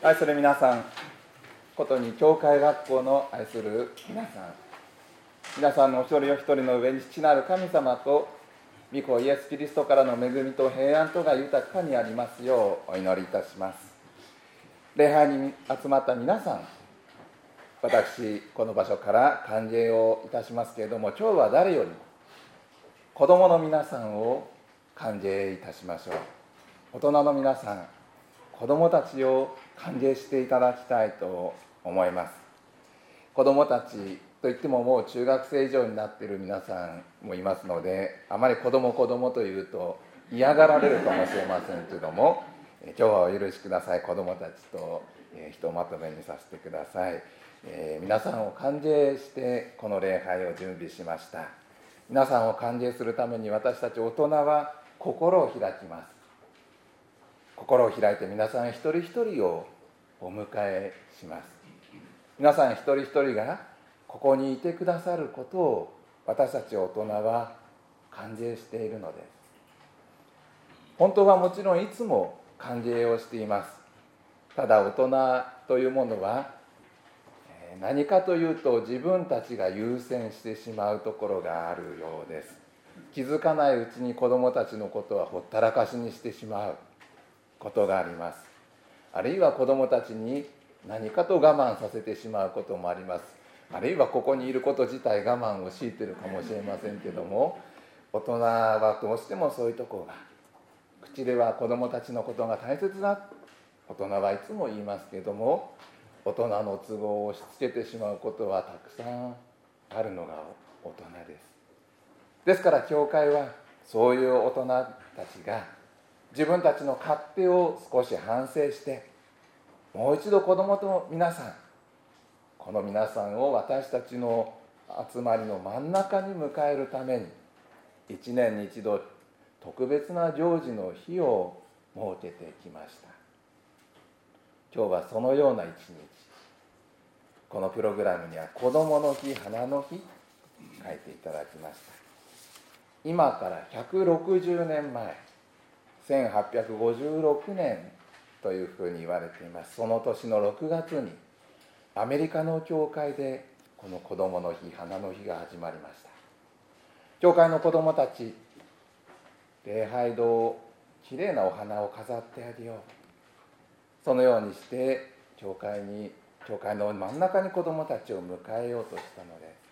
愛する皆さん、ことに教会学校の愛する皆さんのお一人お一人の上に父なる神様と御子イエス・キリストからの恵みと平安とが豊かにありますようお祈りいたします。礼拝に集まった皆さん、私この場所から歓迎をいたしますけれども、今日は誰よりも子供の皆さんを歓迎いたしましょう。大人の皆さん、子供たちを歓迎していただきたいと思います。子供たちといってももう中学生以上になっている皆さんもいますので、あまり子供というと嫌がられるかもしれませんけども、今日はお許しください。子供たちとひとまとめにさせてください。皆さんを歓迎してこの礼拝を準備しました。皆さんを歓迎するために私たち大人は心を開きます。心を開いて皆さん一人一人をお迎えします。皆さん一人一人がここにいてくださることを私たち大人は歓迎しているのです。本当はもちろんいつも歓迎をしています。ただ大人というものは何かというと自分たちが優先してしまうところがあるようです。気づかないうちに子どもたちのことはほったらかしにしてしまうことがあります。あるいは子どもたちに何かと我慢させてしまうこともあります。あるいはここにいること自体我慢を強いているかもしれませんけども、大人はどうしてもそういうところが、口では子どもたちのことが大切だ、大人はいつも言いますけども、大人の都合を押し付けてしまうことはたくさんあるのが大人です。ですから教会はそういう大人たちが自分たちの勝手を少し反省して、もう一度子どもと皆さん、この皆さんを私たちの集まりの真ん中に迎えるために、一年に一度特別な行事の日を設けてきました。今日はそのような一日。このプログラムには子どもの日、花の日書いていただきました。今から160年前、1856年というふうに言われています。その年の6月にアメリカの教会でこの子どもの日、花の日が始まりました。教会の子どもたち、礼拝堂、きれいなお花を飾ってあげよう、そのようにして教会の真ん中に子どもたちを迎えようとしたのです。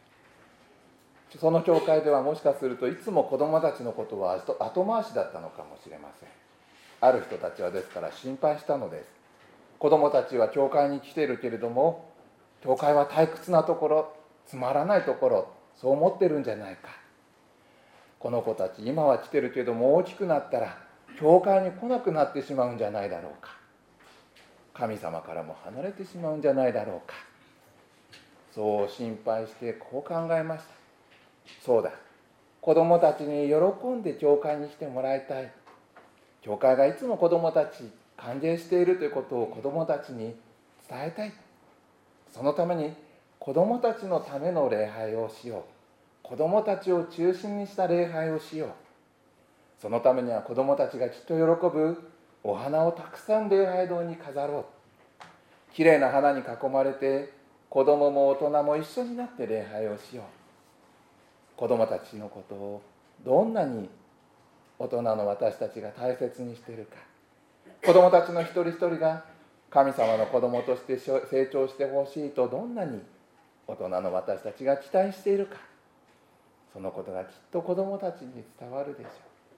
その教会ではもしかするといつも子どもたちのことは後回しだったのかもしれません。ある人たちはですから心配したのです。子どもたちは教会に来ているけれども、教会は退屈なところ、つまらないところ、そう思ってるんじゃないか。この子たち今は来てるけども大きくなったら教会に来なくなってしまうんじゃないだろうか。神様からも離れてしまうんじゃないだろうか。そう心配してこう考えました。そうだ、子どもたちに喜んで教会に来てもらいたい。教会がいつも子どもたち歓迎しているということを子どもたちに伝えたい。そのために子どもたちのための礼拝をしよう。子どもたちを中心にした礼拝をしよう。そのためには子どもたちがきっと喜ぶお花をたくさん礼拝堂に飾ろう。きれいな花に囲まれて子どもも大人も一緒になって礼拝をしよう。子どもたちのことをどんなに大人の私たちが大切にしているか、子どもたちの一人一人が神様の子どもとして成長してほしいとどんなに大人の私たちが期待しているか、そのことがきっと子どもたちに伝わるでしょう。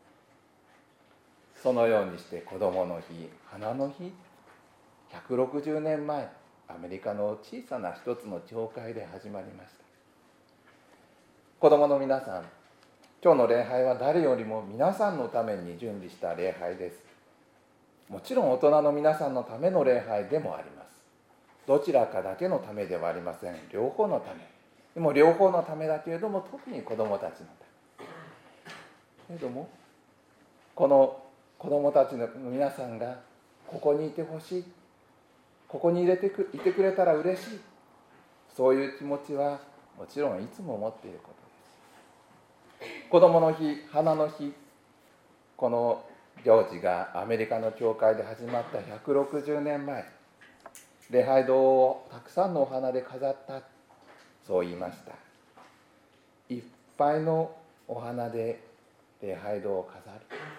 そのようにして子どもの日、花の日、160年前、アメリカの小さな一つの教会で始まりました。子どもの皆さん、今日の礼拝は誰よりも皆さんのために準備した礼拝です。もちろん大人の皆さんのための礼拝でもあります。どちらかだけのためではありません。両方のため。でも両方のためだけれども、特に子どもたちのため。けれども、この子どもたちの皆さんがここにいてほしい、ここにいてくれたら嬉しい、そういう気持ちはもちろんいつも持っていることです。子どもの日、花の日、この行事がアメリカの教会で始まった160年前、 礼拝堂をたくさんのお花で飾った、そう言いました。いっぱいのお花で礼拝堂を飾る。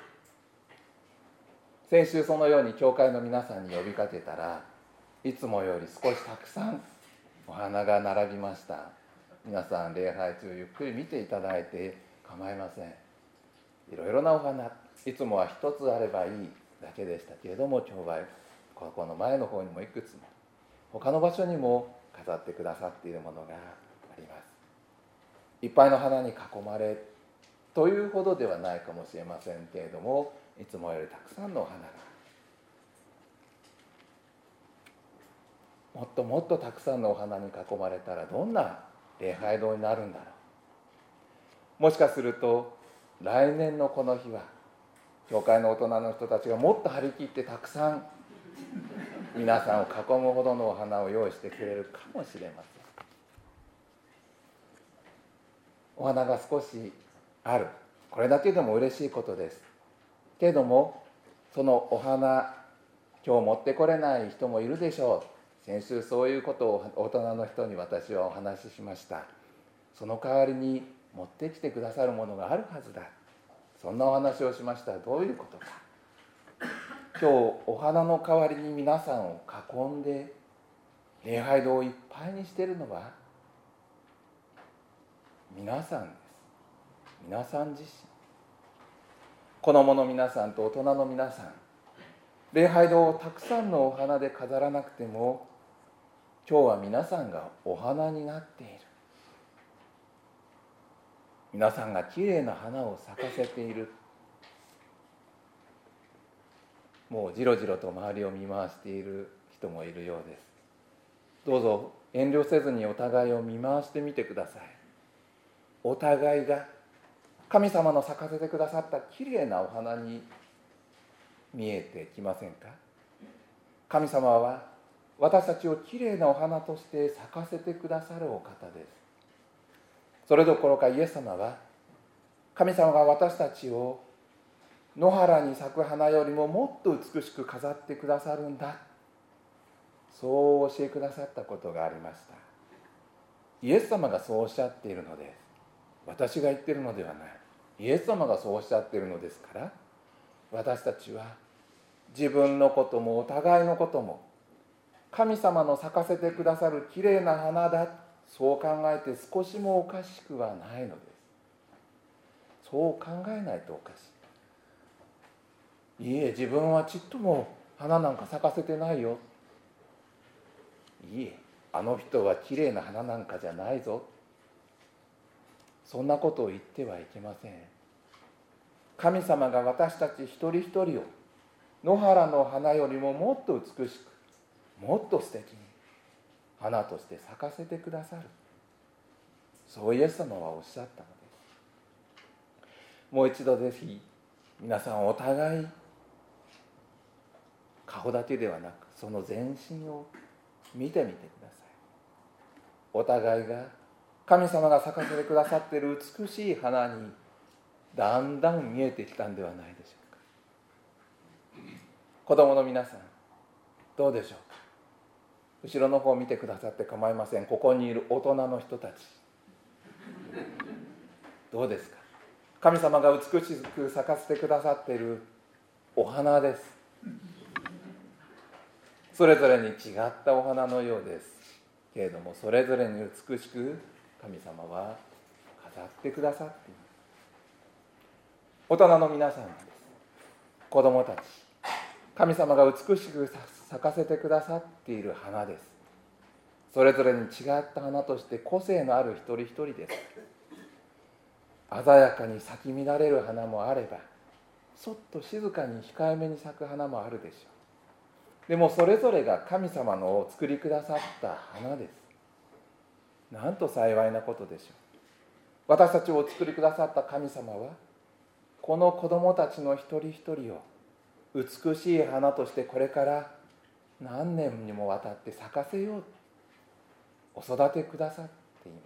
先週そのように教会の皆さんに呼びかけたら、いつもより少したくさんお花が並びました。皆さん礼拝中ゆっくり見ていただいて構いません。いろいろなお花、いつもは一つあればいいだけでしたけれども、今日はここの前の方にもいくつも、他の場所にも飾ってくださっているものがあります。いっぱいの花に囲まれというほどではないかもしれませんけれども、いつもよりたくさんのお花が、もっともっとたくさんのお花に囲まれたらどんな礼拝堂になるんだろう。もしかすると来年のこの日は教会の大人の人たちがもっと張り切ってたくさん皆さんを囲むほどのお花を用意してくれるかもしれません。お花が少しある、これだけでも嬉しいことですけれども、そのお花今日持ってこれない人もいるでしょう。先週そういうことを大人の人に私はお話ししました。その代わりに持ってきてくださるものがあるはずだ、そんなお話をしました。どういうことか。今日お花の代わりに皆さんを囲んで礼拝堂をいっぱいにしているのは皆さんです。皆さん自身、子供の皆さんと大人の皆さん、礼拝堂をたくさんのお花で飾らなくても、今日は皆さんがお花になっている。皆さんがきれいな花を咲かせている。もうじろじろと周りを見回している人もいるようです。どうぞ遠慮せずにお互いを見回してみてください。お互いが神様の咲かせてくださったきれいなお花に見えてきませんか。神様は私たちをきれいなお花として咲かせてくださるお方です。それどころかイエス様は、神様が私たちを野原に咲く花よりももっと美しく飾ってくださるんだ、そう教えくださったことがありました。イエス様がそうおっしゃっているのです。私が言っているのではない。イエス様がそうおっしゃっているのですから、私たちは自分のこともお互いのことも神様の咲かせてくださるきれいな花だ、そう考えて少しもおかしくはないのです。そう考えないとおかしい。いいえ、自分はちっとも花なんか咲かせてないよ。いいえ、あの人はきれいな花なんかじゃないぞ。そんなことを言ってはいけません。神様が私たち一人一人を野原の花よりももっと美しく、もっと素敵に花として咲かせてくださる、そうイエス様はおっしゃったのです。もう一度ぜひ皆さんお互い顔だけではなく、その全身を見てみてください。お互いが神様が咲かせてくださっている美しい花にだんだん見えてきたんではないでしょうか。子供の皆さん、どうでしょうか。後ろの方を見てくださって構いません。ここにいる大人の人たち、どうですか。神様が美しく咲かせてくださっているお花です。それぞれに違ったお花のようですけれども、それぞれに美しく神様は飾ってくださっています。大人の皆さんです。子供たち、神様が美しく咲かせてくださっている花です。それぞれに違った花として個性のある一人一人です。鮮やかに咲き乱れる花もあれば、そっと静かに控えめに咲く花もあるでしょう。でもそれぞれが神様の作りくださった花です。なんと幸いなことでしょう。私たちをお作りくださった神様は、この子供たちの一人一人を美しい花としてこれから何年にもわたって咲かせよう、お育てくださっています。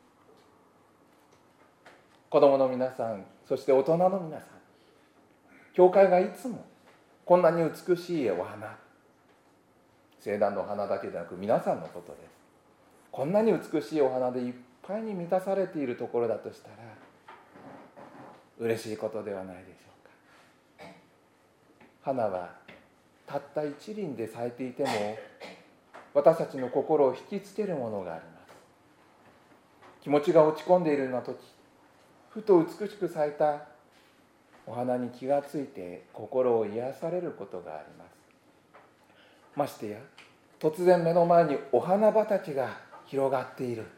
子供の皆さん、そして大人の皆さん、教会がいつもこんなに美しいお花、 聖壇の花だけでなく皆さんのことです。こんなに美しいお花でいっぱいに満たされているところだとしたら嬉しいことではないでしょうか。花はたった一輪で咲いていても私たちの心を引きつけるものがあります。気持ちが落ち込んでいるような時、ふと美しく咲いたお花に気がついて心を癒されることがあります。ましてや突然目の前にお花畑が広がっている、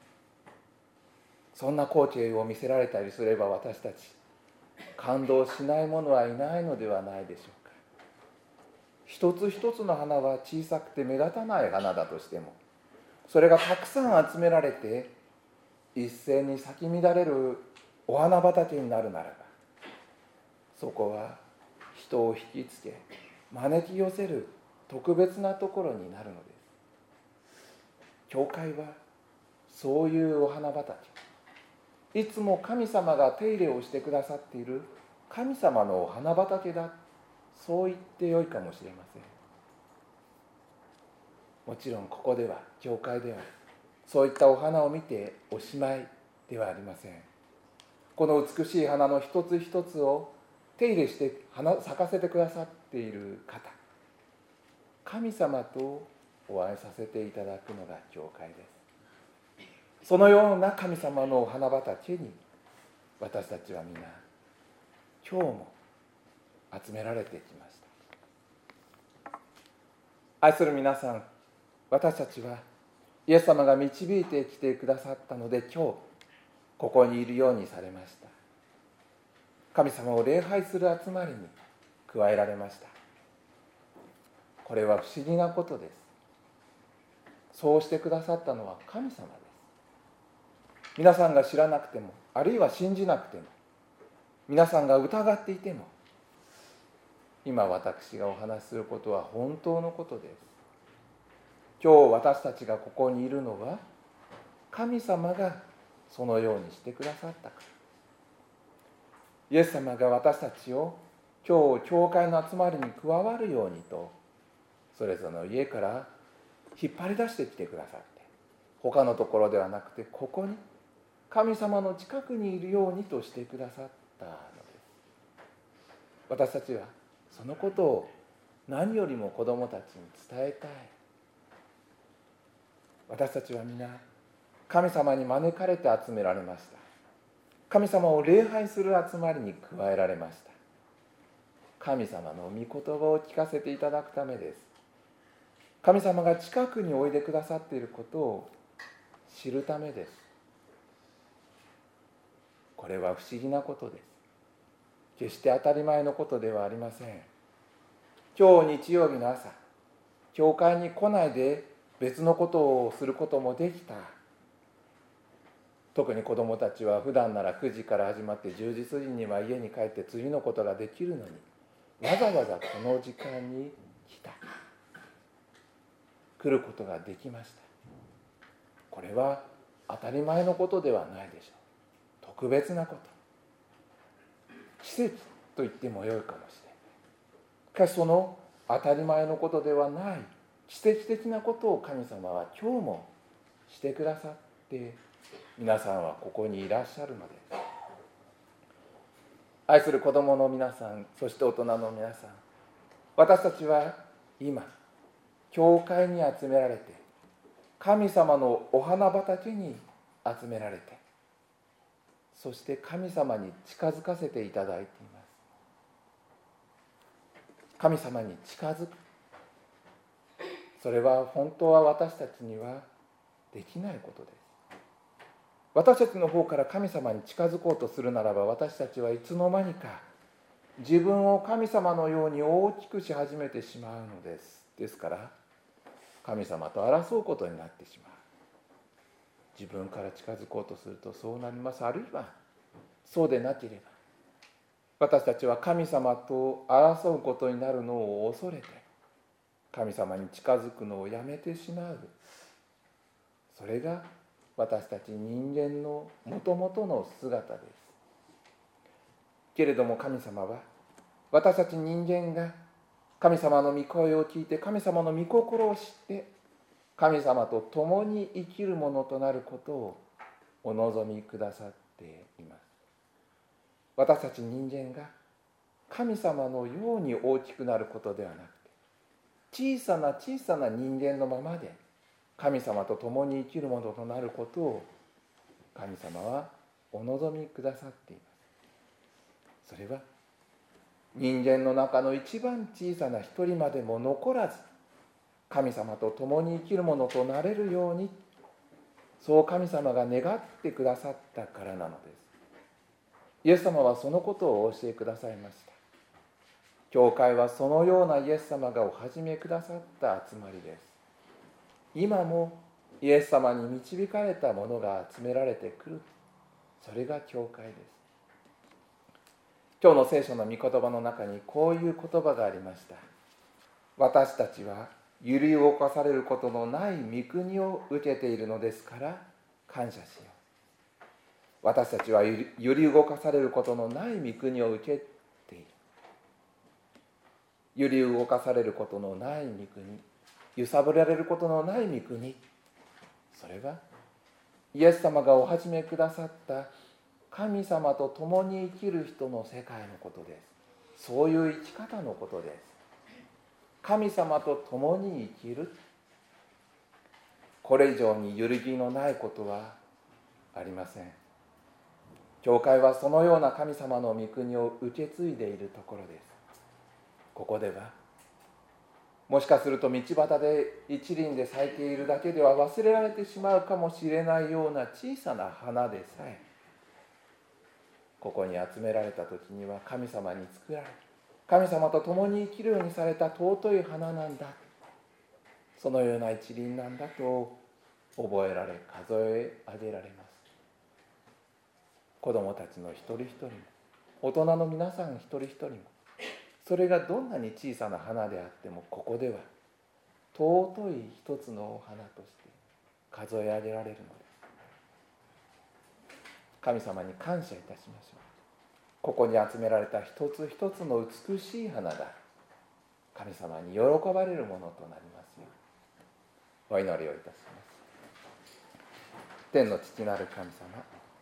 そんな光景を見せられたりすれば私たち感動しない者はいないのではないでしょうか。一つ一つの花は小さくて目立たない花だとしても、それがたくさん集められて一斉に咲き乱れるお花畑になるならば、そこは人を引きつけ招き寄せる特別なところになるのです。教会はそういうお花畑、いつも神様が手入れをしてくださっている神様のお花畑だ、そう言ってよいかもしれません。もちろんここでは、教会ではそういったお花を見ておしまいではありません。この美しい花の一つ一つを手入れして咲かせてくださっている方、神様とお会いさせていただくのが教会です。そのような神様のお花畑に私たちは皆今日も集められてきました。愛する皆さん、私たちはイエス様が導いてきてくださったので今日ここにいるようにされました。神様を礼拝する集まりに加えられました。これは不思議なことです。そうしてくださったのは神様です。皆さんが知らなくても、あるいは信じなくても、皆さんが疑っていても、今私がお話しすることは本当のことです。今日私たちがここにいるのは神様がそのようにしてくださったから。イエス様が私たちを今日教会の集まりに加わるようにと、それぞれの家から引っ張り出してきてくださって、他のところではなくてここに神様の近くにいるようにとしてくださったのです。私たちはそのことを何よりも子供たちに伝えたい。私たちは皆神様に招かれて集められました。神様を礼拝する集まりに加えられました。神様の御言葉を聞かせていただくためです。神様が近くにおいでくださっていることを知るためです。これは不思議なことです。決して当たり前のことではありません。今日日曜日の朝、教会に来ないで別のことをすることもできた。特に子どもたちは普段なら9時から始まって10時過ぎには家に帰って次のことができるのに、わざわざこの時間に来ることができました。これは当たり前のことではないでしょう。特別なこと、奇跡と言ってもよいかもしれない。しかしその当たり前のことではない奇跡的なことを神様は今日もしてくださって、皆さんはここにいらっしゃるのです。愛する子供の皆さん、そして大人の皆さん、私たちは今教会に集められて、神様のお花畑に集められて、そして神様に近づかせていただいています。神様に近づく、それは本当は私たちにはできないことです。私たちの方から神様に近づこうとするならば、私たちはいつの間にか自分を神様のように大きくし始めてしまうのです。ですから神様と争うことになってしまう。自分から近づこうとするとそうなります。あるいはそうでなければ私たちは神様と争うことになるのを恐れて神様に近づくのをやめてしまう。それが私たち人間のもともとの姿です。けれども神様は私たち人間が神様の御声を聞いて、神様の御心を知って、神様と共に生きるものとなることをお望みくださっています。私たち人間が神様のように大きくなることではなくて、小さな小さな人間のままで神様と共に生きるものとなることを神様はお望みくださっています。それは人間の中の一番小さな一人までも残らず、神様と共に生きるものとなれるように、そう神様が願ってくださったからなのです。イエス様はそのことをお教えくださいました。教会はそのようなイエス様がお始めくださった集まりです。今もイエス様に導かれた者が集められてくる、それが教会です。今日の聖書の御言葉の中にこういう言葉がありました。私たちは揺り動かされることのない御国を受けているのですから感謝しよう。私たちは揺り動かされることのない御国を受けている。揺り動かされることのない御国、揺さぶられることのない御国、それはイエス様がお始めくださった神様と共に生きる人の世界のことです。そういう生き方のことです。神様と共に生きる。これ以上に揺るぎのないことはありません。教会はそのような神様の御国を受け継いでいるところです。ここではもしかすると道端で一輪で咲いているだけでは忘れられてしまうかもしれないような小さな花でさえ、ここに集められた時には神様に作られ、神様と共に生きるようにされた尊い花なんだ、そのような一輪なんだと覚えられ、数え上げられます。子供たちの一人一人も、大人の皆さん一人一人も、それがどんなに小さな花であっても、ここでは尊い一つのお花として数え上げられるのです。神様に感謝いたしましょう。ここに集められた一つ一つの美しい花が神様に喜ばれるものとなりますようお祈りをいたします。天の父なる神様、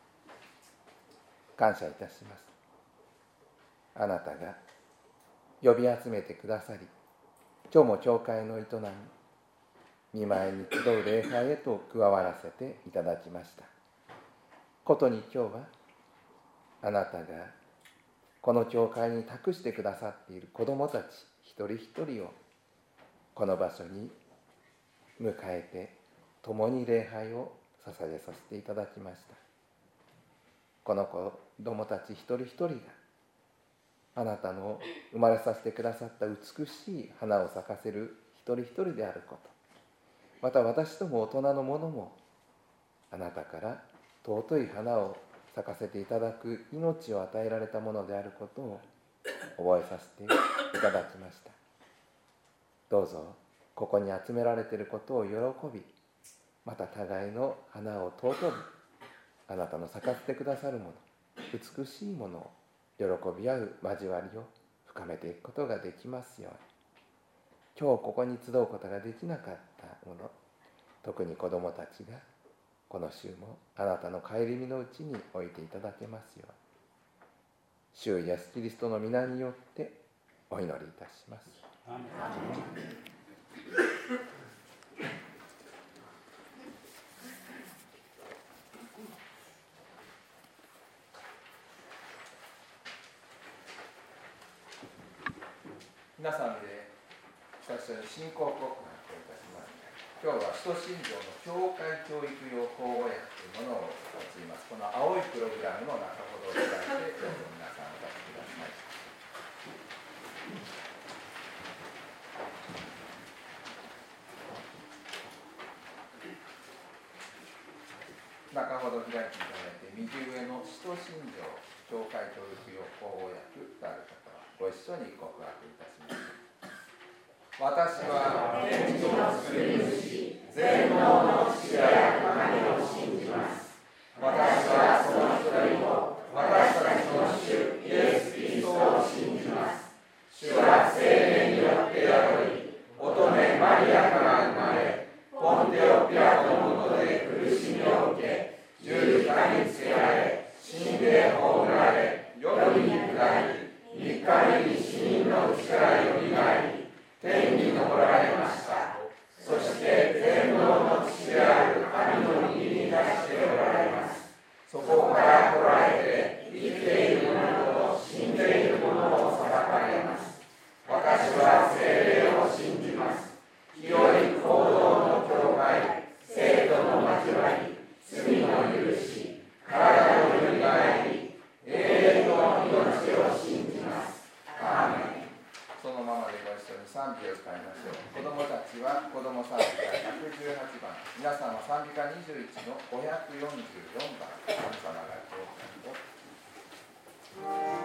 感謝いたします。あなたが呼び集めてくださり、今日も教会の営み、御前に集う礼拝へと加わらせていただきました。ことに今日はあなたがこの教会に託してくださっている子どもたち一人一人をこの場所に迎えて共に礼拝を捧げさせていただきました。この子どもたち一人一人があなたの生まれさせてくださった美しい花を咲かせる一人一人であること、また私ども大人の者もあなたから尊い花を咲かせていただく命を与えられたものであることを覚えさせていただきました。どうぞここに集められていることを喜び、また互いの花を尊び、あなたの咲かせてくださるもの、美しいものを喜び合う交わりを深めていくことができますように。今日ここに集うことができなかったもの、特に子どもたちがこの週もあなたの顧みのうちに置いていただけますように、主イエスキリストの皆によってお祈りいたします。皆さんで私たち信仰告白をいたします。今日は使徒信条の教会教育用口語訳というものを用います。この青いプログラムの中ほどを使ってどうぞ皆さんお立ちください。中ほど開いていただいて、右上の使徒信条教会教育用口語訳とある方はご一緒に告白いたします。私は天地の作り主、全能の父である神を信じます。私はその一人を、私たちの主イエス・キリストを信じます。主は聖霊によって賛美を歌いましょう。子供たちは子供賛美歌118番、皆さんは賛美歌21の544番、神様が教会を。